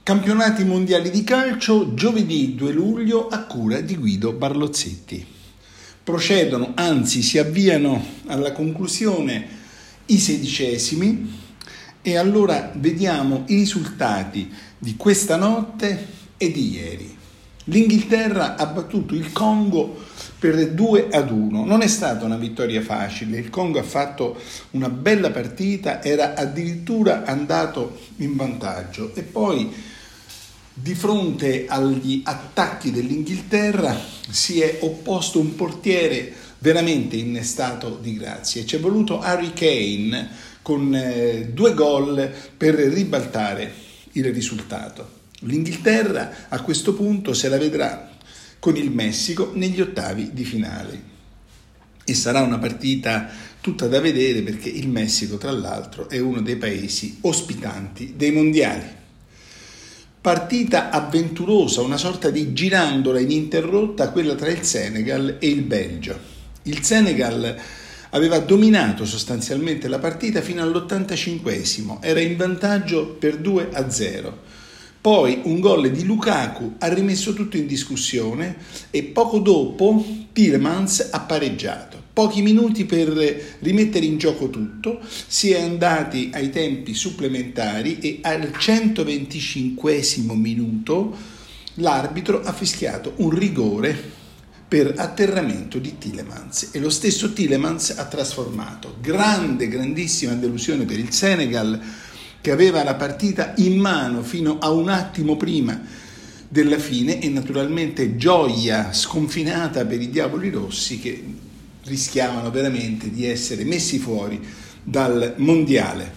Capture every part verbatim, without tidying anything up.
Campionati mondiali di calcio, giovedì due luglio a cura di Guido Barlozzetti. Procedono, anzi si avviano alla conclusione i sedicesimi e allora vediamo i risultati di questa notte e di ieri. L'Inghilterra ha battuto il Congo per due ad uno. Non è stata una vittoria facile, il Congo ha fatto una bella partita, era addirittura andato in vantaggio e poi di fronte agli attacchi dell'Inghilterra si è opposto un portiere veramente in stato di grazia. Ci è voluto Harry Kane con eh, due gol per ribaltare il risultato. L'Inghilterra a questo punto se la vedrà con il Messico negli ottavi di finale e sarà una partita tutta da vedere perché il Messico tra l'altro è uno dei paesi ospitanti dei mondiali. Partita avventurosa, una sorta di girandola ininterrotta, quella tra il Senegal e il Belgio. Il Senegal aveva dominato sostanzialmente la partita fino all'ottantacinquesimo, era in vantaggio per due a zero. Poi un gol di Lukaku ha rimesso tutto in discussione e poco dopo Tielemans ha pareggiato. Pochi minuti per rimettere in gioco tutto, si è andati ai tempi supplementari e al centoventicinquesimo minuto l'arbitro ha fischiato un rigore per atterramento di Tielemans e lo stesso Tielemans ha trasformato. Grande, grandissima delusione per il Senegal, che aveva la partita in mano fino a un attimo prima della fine e naturalmente gioia sconfinata per i Diavoli Rossi che rischiavano veramente di essere messi fuori dal mondiale.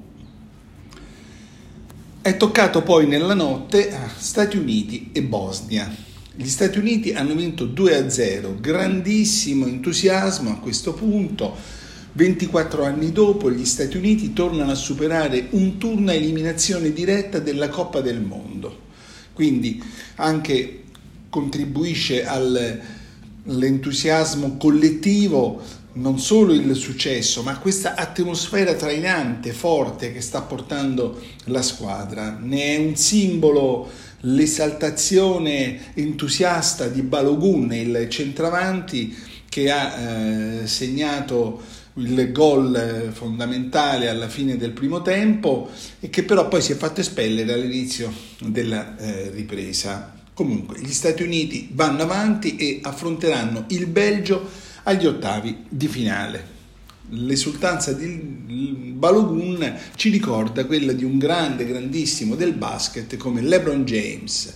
È toccato poi nella notte a Stati Uniti e Bosnia. Gli Stati Uniti hanno vinto due a zero, grandissimo entusiasmo a questo punto. ventiquattro anni dopo gli Stati Uniti tornano a superare un turno a eliminazione diretta della Coppa del Mondo, quindi anche contribuisce al, all'entusiasmo collettivo non solo il successo ma questa atmosfera trainante, forte che sta portando la squadra. Ne è un simbolo l'esaltazione entusiasta di Balogun, il centravanti che ha eh, segnato il gol fondamentale alla fine del primo tempo e che però poi si è fatto espellere all'inizio della eh, ripresa. Comunque gli Stati Uniti vanno avanti e affronteranno il Belgio agli ottavi di finale. L'esultanza di Balogun ci ricorda quella di un grande, grandissimo del basket come LeBron James.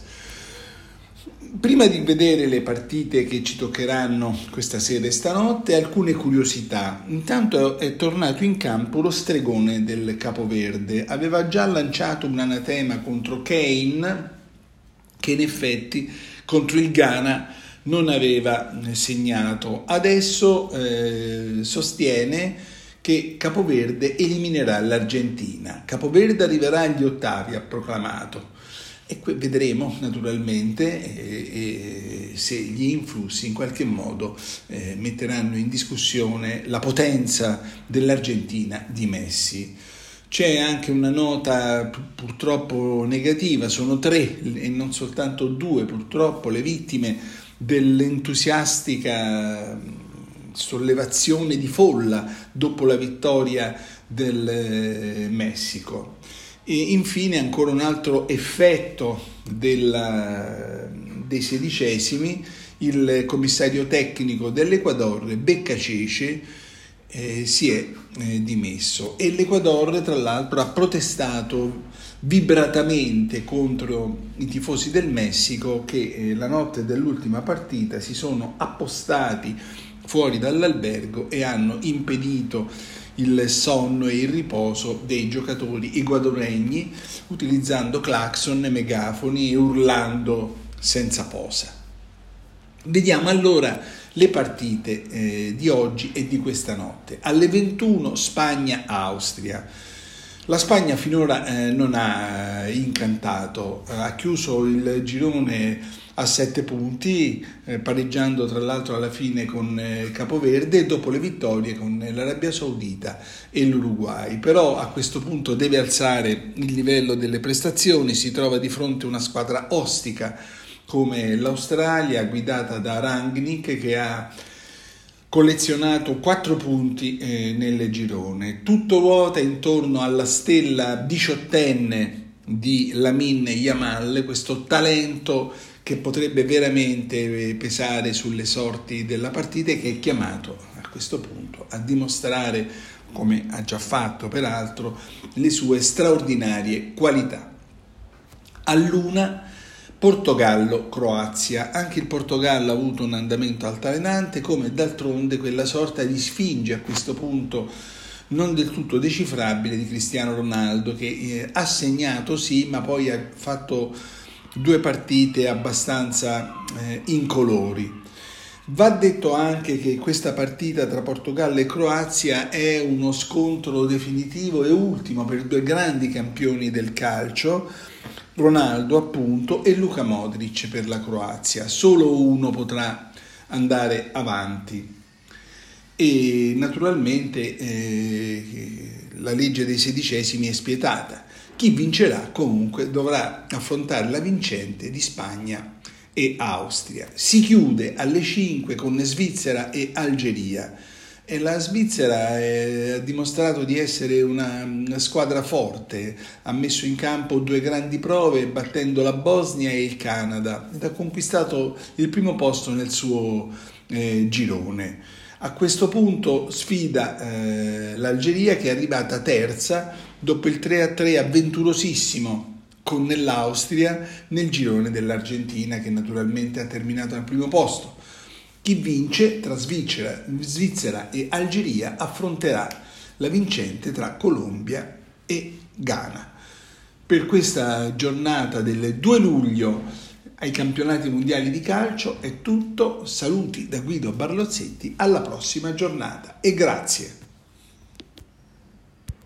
Prima di vedere le partite che ci toccheranno questa sera e stanotte, alcune curiosità. Intanto è tornato in campo lo stregone del Capoverde. Aveva già lanciato un anatema contro Kane, che in effetti contro il Ghana non aveva segnato. Adesso eh, sostiene che Capoverde eliminerà l'Argentina. Capoverde arriverà agli ottavi, ha proclamato. E vedremo naturalmente eh, eh, se gli influssi in qualche modo eh, metteranno in discussione la potenza dell'Argentina di Messi. C'è anche una nota purtroppo negativa, sono tre e non soltanto due purtroppo le vittime dell'entusiastica sollevazione di folla dopo la vittoria del eh, Messico. E infine ancora un altro effetto della, dei sedicesimi, il commissario tecnico dell'Equador, Beccacece, eh, si è eh, dimesso e l'Equador tra l'altro ha protestato vibratamente contro i tifosi del Messico che eh, la notte dell'ultima partita si sono appostati fuori dall'albergo e hanno impedito il sonno e il riposo dei giocatori equadoregni utilizzando clacson e megafoni e urlando senza posa. Vediamo allora le partite eh, di oggi e di questa notte. Alle ventuno Spagna-Austria. La Spagna finora eh, non ha incantato, ha chiuso il girone a sette punti, eh, pareggiando tra l'altro alla fine con eh, Capoverde dopo le vittorie con l'Arabia Saudita e l'Uruguay. Però a questo punto deve alzare il livello delle prestazioni, si trova di fronte a una squadra ostica come l'Australia, guidata da Rangnick, che ha collezionato quattro punti eh, nel girone. Tutto ruota intorno alla stella diciottenne di Lamine Yamal, questo talento che potrebbe veramente pesare sulle sorti della partita e che è chiamato a questo punto a dimostrare, come ha già fatto peraltro, le sue straordinarie qualità. All'una Portogallo-Croazia. Anche il Portogallo ha avuto un andamento altalenante, come d'altronde quella sorta di sfinge a questo punto non del tutto decifrabile di Cristiano Ronaldo, che eh, ha segnato sì, ma poi ha fatto due partite abbastanza eh, incolori. Va detto anche che questa partita tra Portogallo e Croazia è uno scontro definitivo e ultimo per due grandi campioni del calcio, Ronaldo appunto e Luka Modric per la Croazia. Solo uno potrà andare avanti e naturalmente eh, la legge dei sedicesimi è spietata. Chi vincerà comunque dovrà affrontare la vincente di Spagna e Austria. Si chiude alle cinque con Svizzera e Algeria e la Svizzera è, ha dimostrato di essere una, una squadra forte, ha messo in campo due grandi prove battendo la Bosnia e il Canada ed ha conquistato il primo posto nel suo eh, girone. A questo punto sfida eh, l'Algeria, che è arrivata terza dopo il tre a tre avventurosissimo con l'Austria nel girone dell'Argentina, che naturalmente ha terminato al primo posto. Chi vince tra Svizzera, Svizzera e Algeria affronterà la vincente tra Colombia e Ghana. Per questa giornata del due luglio ai campionati mondiali di calcio è tutto. Saluti da Guido Barlozzetti, alla prossima giornata e grazie.